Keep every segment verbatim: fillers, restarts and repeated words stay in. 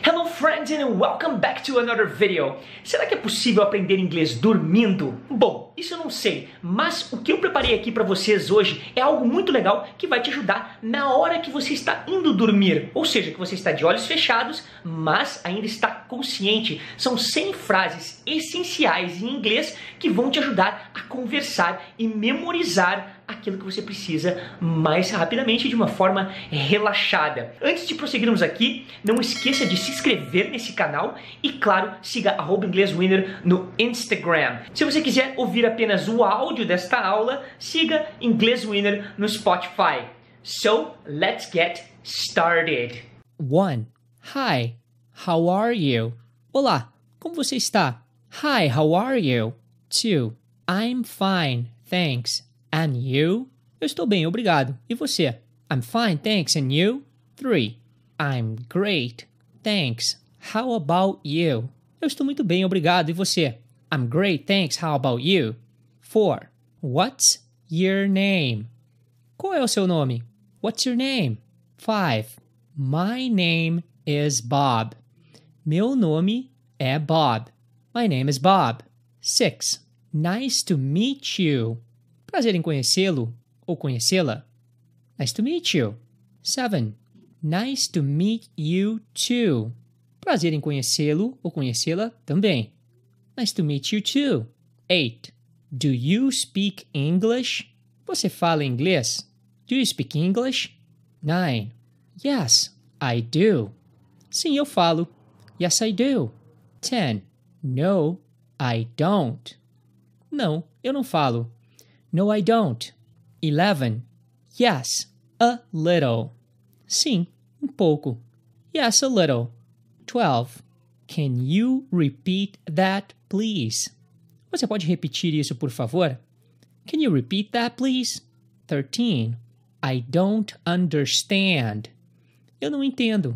Hello friends and welcome back to another video. Será que é possível aprender inglês dormindo? Bom, isso eu não sei, mas o que eu preparei aqui para vocês hoje é algo muito legal que vai te ajudar na hora que você está indo dormir. Ou seja, que você está de olhos fechados, mas ainda está consciente. São cem frases essenciais em inglês que vão te ajudar a conversar e memorizar aquilo que você precisa mais rapidamente, de uma forma relaxada. Antes de prosseguirmos aqui, não esqueça de se inscrever nesse canal e, claro, siga arroba ingleswinner no Instagram. Se você quiser ouvir apenas o áudio desta aula, siga Inglês Winner no Spotify. So, let's get started. one. Hi, how are you? Olá, como você está? Hi, how are you? two. I'm fine, thanks. And you? Eu estou bem, obrigado. E você? I'm fine, thanks. And you? three. I'm great, thanks. How about you? Eu estou muito bem, obrigado. E você? I'm great, thanks. How about you? four. What's your name? Qual é o seu nome? What's your name? five. My name is Bob. Meu nome é Bob. My name is Bob. six. Nice to meet you. Prazer em conhecê-lo ou conhecê-la. Nice to meet you. seven. Nice to meet you too. Prazer em conhecê-lo ou conhecê-la também. Nice to meet you too. eight. Do you speak English? Você fala inglês? Do you speak English? nine. Yes, I do. Sim, eu falo. Yes, I do. ten. No, I don't. Não, eu não falo. No, I don't. eleven. Yes, a little. Sim, um pouco. Yes, a little. twelve. Can you repeat that, please? Você pode repetir isso, por favor? Can you repeat that, please? thirteen. I don't understand. Eu não entendo.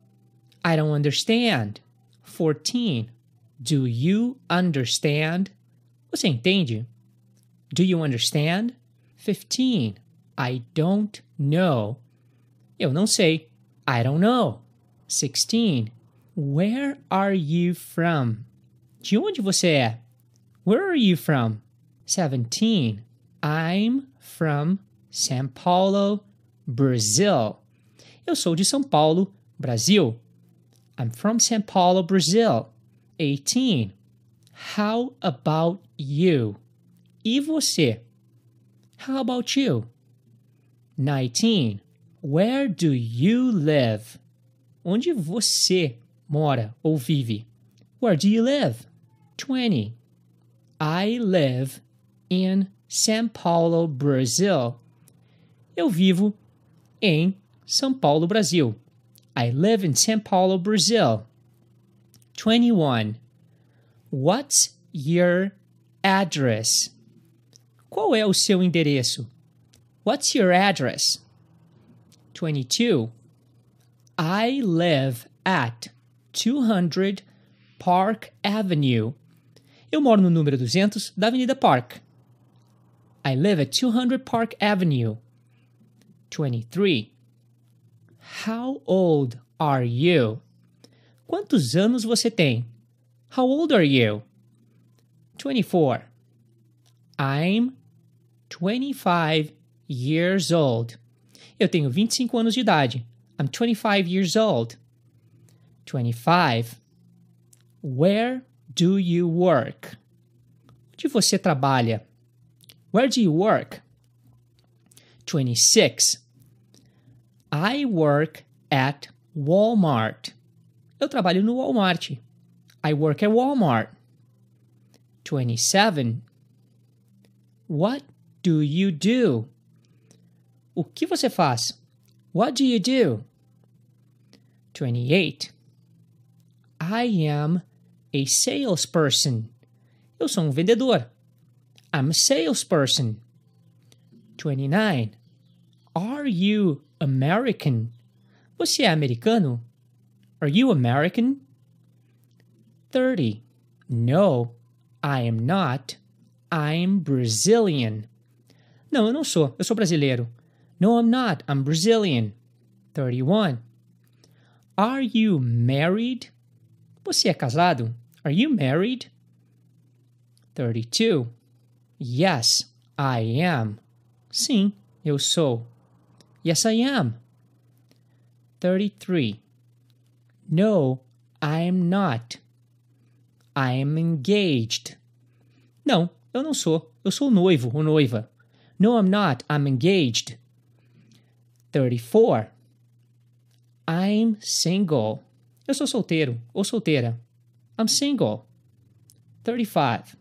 I don't understand. fourteen. Do you understand? Você entende? Do you understand? fifteen. I don't know. Eu não sei. I don't know. sixteen. Where are you from? De onde você é? Where are you from? seventeen. I'm from São Paulo, Brazil. Eu sou de São Paulo, Brasil. I'm from São Paulo, Brazil. eighteen. How about you? E você? How about you? nineteen. Where do you live? Onde você mora ou vive? Where do you live? twenty. I live in São Paulo, Brazil. Eu vivo em São Paulo, Brasil. I live in São Paulo, Brazil. twenty-one. What's your address? Qual é o seu endereço? What's your address? twenty-two. I live at two hundred Park Avenue. Eu moro no número duzentos da Avenida Park. I live at two hundred Park Avenue. twenty-three. How old are you? Quantos anos você tem? How old are you? twenty-four. I'm twenty-five years old. Eu tenho vinte e cinco anos de idade. I'm twenty-five years old. twenty-five. Where do you work? Onde você trabalha? Where do you work? twenty-six. I work at Walmart. Eu trabalho no Walmart. I work at Walmart. twenty-seven. What do you do? O que você faz? What do you do? twenty-eight. I am a salesperson. Eu sou um vendedor. I'm a salesperson. twenty-nine. Are you American? Você é americano? Are you American? thirty. No, I am not. I'm Brazilian. Não, eu não sou. Eu sou brasileiro. No, I'm not. I'm Brazilian. thirty-one. Are you married? Você é casado? Are you married? thirty-two. Yes, I am. Sim, eu sou. Yes, I am. thirty-three. No, I am not. I am engaged. Não, eu não sou. Eu sou noivo ou noiva. No, I'm not. I'm engaged. thirty-four. I'm single. Eu sou solteiro ou solteira. I'm single. thirty-five.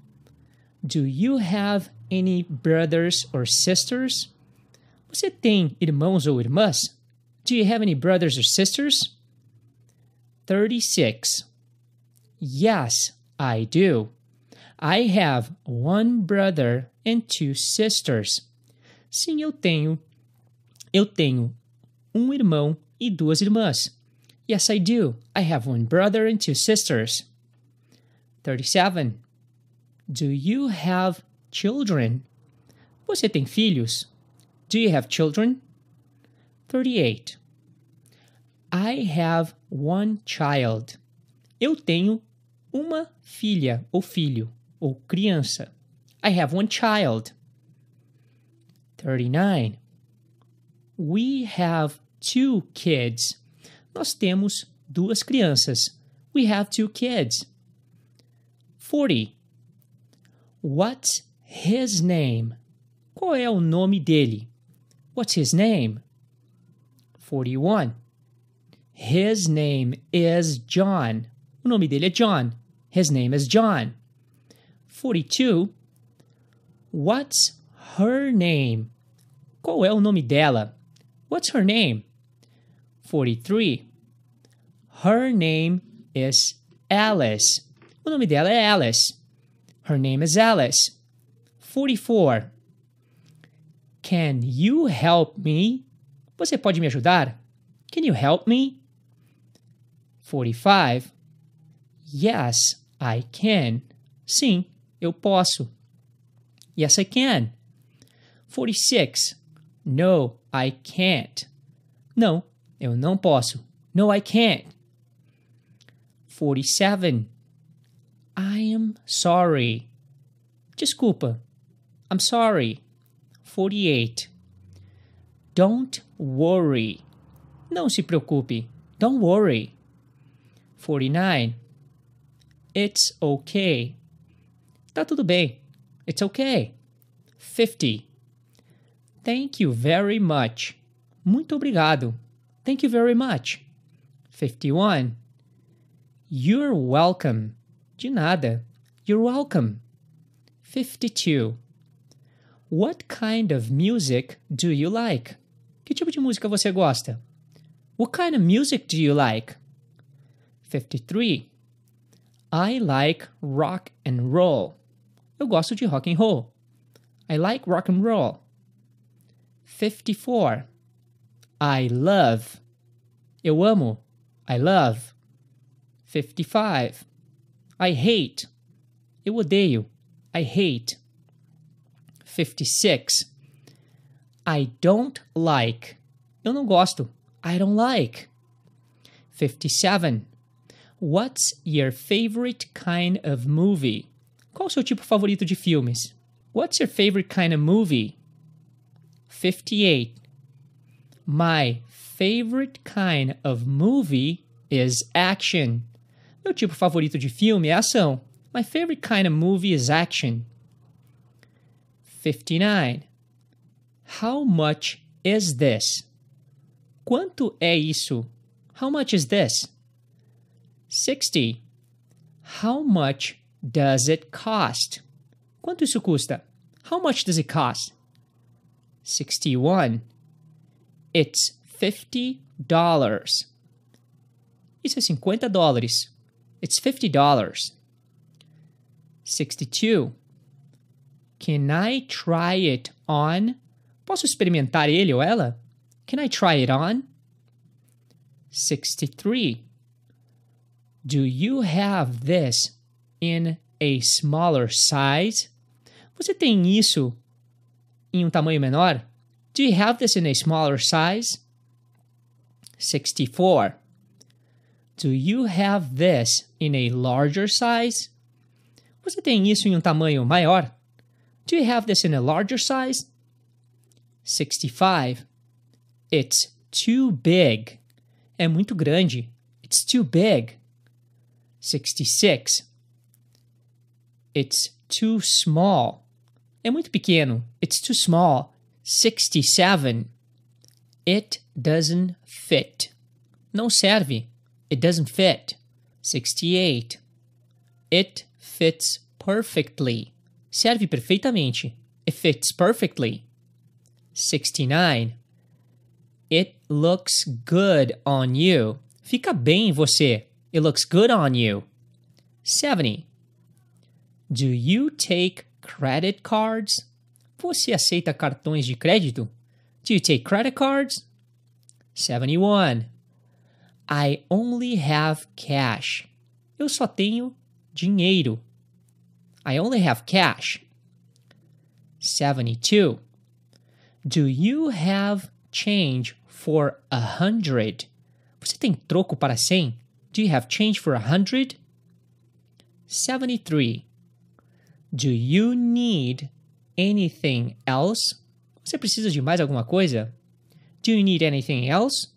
Do you have any brothers or sisters? Você tem irmãos ou irmãs? Do you have any brothers or sisters? thirty-six. Yes, I do. I have one brother and two sisters. Sim, eu tenho. Eu tenho um irmão e duas irmãs. Yes, I do. I have one brother and two sisters. thirty-seven. Do you have children? Você tem filhos? Do you have children? thirty-eight. I have one child. Eu tenho uma filha ou filho ou criança. I have one child. thirty-nine. We have two kids. Nós temos duas crianças. We have two kids. forty. What's his name? Qual é o nome dele? What's his name? forty-one. His name is John. O nome dele é John. His name is John. forty-two. What's her name? Qual é o nome dela? What's her name? forty-three. Her name is Alice. O nome dela é Alice. Her name is Alice. forty-four. Can you help me? Você pode me ajudar? Can you help me? forty-five. Yes, I can. Sim, eu posso. Yes, I can. forty-six. No, I can't. Não, eu não posso. No, I can't. forty-seven. I am sorry. Desculpa. I'm sorry. forty-eight. Don't worry. Não se preocupe. Don't worry. forty-nine. It's okay. Tá tudo bem. It's okay. fifty. Thank you very much. Muito obrigado. Thank you very much. fifty-one. You're welcome. De nada. You're welcome. fifty-two. What kind of music do you like? Que tipo de música você gosta? What kind of music do you like? fifty-three. I like rock and roll. Eu gosto de rock and roll. I like rock and roll. fifty-four. I love. Eu amo. I love. fifty-five. I hate. Eu odeio. I hate. fifty-six. I don't like. Eu não gosto. I don't like. fifty-seven. What's your favorite kind of movie? Qual o seu tipo favorito de filmes? What's your favorite kind of movie? fifty-eight. My favorite kind of movie is action. Meu tipo favorito de filme é ação. My favorite kind of movie is action. fifty-nine. How much is this? Quanto é isso? How much is this? sixty. How much does it cost? Quanto isso custa? How much does it cost? sixty-one. It's fifty dollars. Isso é cinquenta dólares. It's fifty dollars. sixty-two. Can I try it on? Posso experimentar ele ou ela? Can I try it on? sixty-three. Do you have this in a smaller size? Você tem isso em um tamanho menor? Do you have this in a smaller size? sixty-four. Do you have this in a larger size? Você tem isso em um tamanho maior? Do you have this in a larger size? sixty-five. It's too big. É muito grande. It's too big. sixty-six. It's too small. É muito pequeno. It's too small. sixty-seven. It doesn't fit. Não serve. It doesn't fit. sixty-eight. It fits perfectly. Serve perfeitamente. It fits perfectly. sixty-nine. It looks good on you. Fica bem em você. It looks good on you. seventy. Do you take credit cards? Você aceita cartões de crédito? Do you take credit cards? seventy-one. I only have cash. Eu só tenho dinheiro. I only have cash. seventy-two. Do you have change for a hundred? Você tem troco para cem? Do you have change for a hundred? seventy-three. Do you need anything else? Você precisa de mais alguma coisa? Do you need anything else?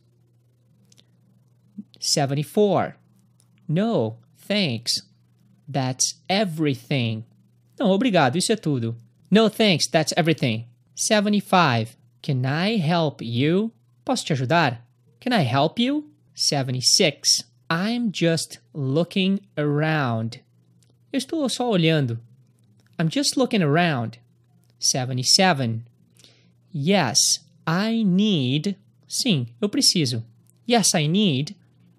seventy-four. No, thanks. That's everything. Não, obrigado, isso é tudo. No, thanks, that's everything. seventy-five. Can I help you? Posso te ajudar? Can I help you? seventy-six. I'm just looking around. Eu estou só olhando. I'm just looking around. seventy-seven. Yes, I need. Sim, eu preciso. Yes, I need.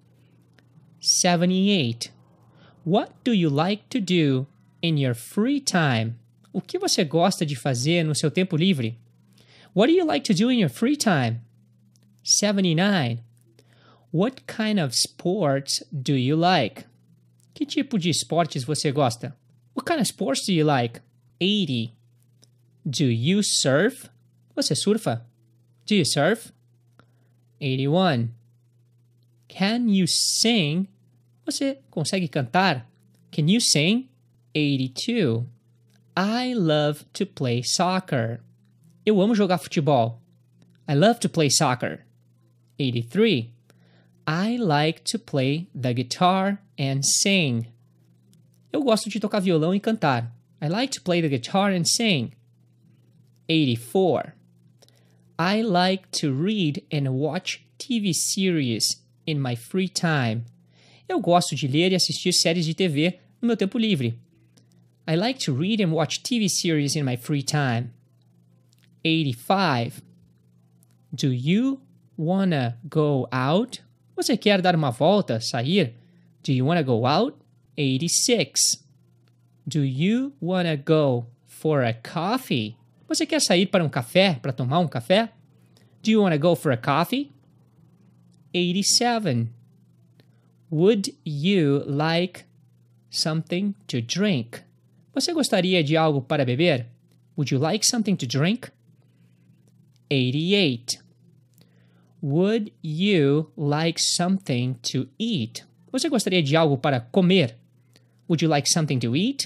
seventy-eight. What do you like to do in your free time? O que você gosta de fazer no seu tempo livre? What do you like to do in your free time? seventy-nine. What kind of sports do you like? Que tipo de esportes você gosta? What kind of sports do you like? eighty. Do you surf? Você surfa? Do you surf? eighty-one. Can you sing? Você consegue cantar? Can you sing? eighty-two. I love to play soccer. Eu amo jogar futebol. I love to play soccer. eighty-three. I like to play the guitar and sing. Eu gosto de tocar violão e cantar. I like to play the guitar and sing. eighty-four. I like to read and watch T V series in my free time. Eu gosto de ler e assistir séries de T V no meu tempo livre. I like to read and watch T V series in my free time. eighty-five. Do you wanna go out? Você quer dar uma volta, sair? Do you wanna go out? eighty-six. Do you wanna go for a coffee? Você quer sair para um café, para tomar um café? Do you wanna go for a coffee? eighty-seven. Would you like something to drink? Você gostaria de algo para beber? Would you like something to drink? eighty-eight. Would you like something to eat? Você gostaria de algo para comer? Would you like something to eat?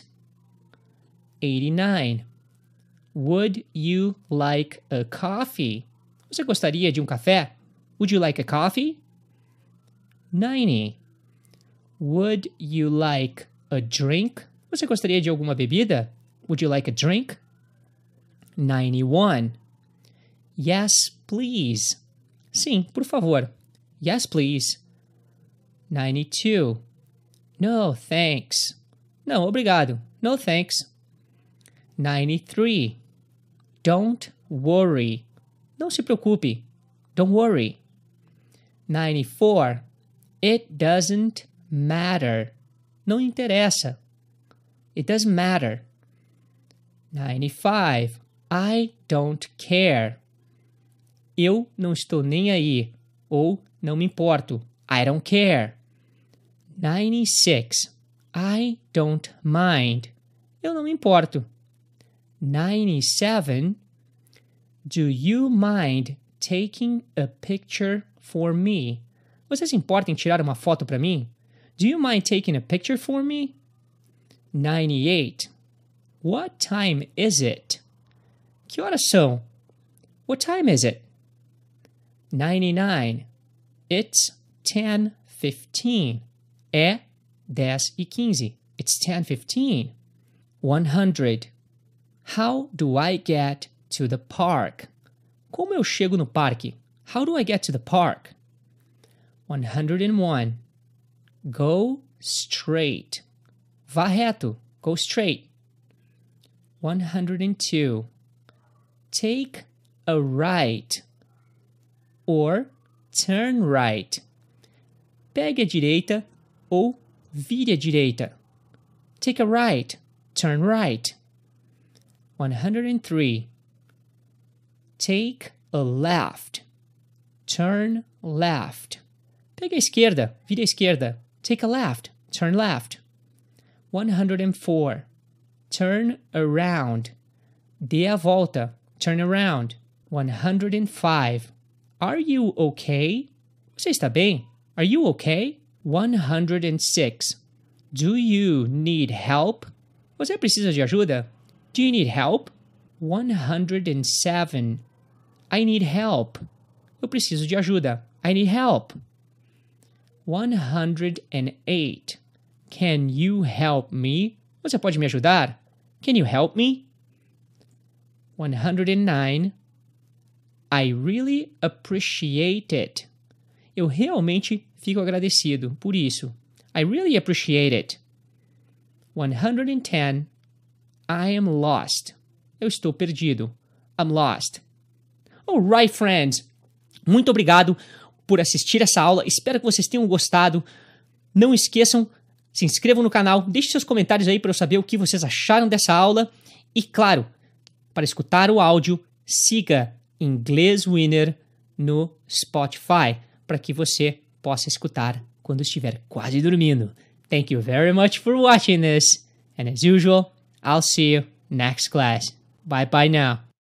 eighty-nine. Would you like a coffee? Você gostaria de um café? Would you like a coffee? ninety. Would you like a drink? Você gostaria de alguma bebida? Would you like a drink? ninety-one. Yes, please. Sim, por favor. Yes, please. ninety-two. No, thanks. Não, obrigado. No, thanks. ninety-three. Don't worry. Não se preocupe. Don't worry. ninety-four. It doesn't matter. Não interessa. It doesn't matter. ninety-five. I don't care. Eu não estou nem aí. Ou não me importo. I don't care. ninety-six. I don't mind. Eu não me importo. ninety-seven. Do you mind taking a picture for me? Você se importa em tirar uma foto para mim? Do you mind taking a picture for me? ninety-eight. What time is it? Que horas são? What time is it? ninety-nine. It's ten fifteen. É dez e quinze. It's ten fifteen. one hundred. How do I get to the park? Como eu chego no parque? How do I get to the park? one hundred one. Go straight. Vá reto. Go straight. one hundred two. Take a right. Or turn right. Pegue a direita ou vire à direita. Take a right. Turn right. one hundred three. Take a left. Turn left. Pegue a esquerda, vire à esquerda. Take a left. Turn left. one hundred four. Turn around. Dê a volta. Turn around. one hundred five. Are you okay? Você está bem? Are you okay? one hundred six. Do you need help? Você precisa de ajuda? Do you need help? one hundred seven. I need help. Eu preciso de ajuda. I need help. one hundred eight. Can you help me? Você pode me ajudar? Can you help me? one hundred nine. I really appreciate it. Eu realmente fico agradecido por isso. I really appreciate it. one hundred ten. I am lost. Eu estou perdido. I'm lost. Alright, friends. Muito obrigado por assistir essa aula. Espero que vocês tenham gostado. Não esqueçam, se inscrevam no canal, deixem seus comentários aí para eu saber o que vocês acharam dessa aula. E claro, para escutar o áudio, siga Inglês Winner no Spotify, para que você possa escutar quando estiver quase dormindo. Thank you very much for watching this. And as usual, I'll see you next class. Bye bye now.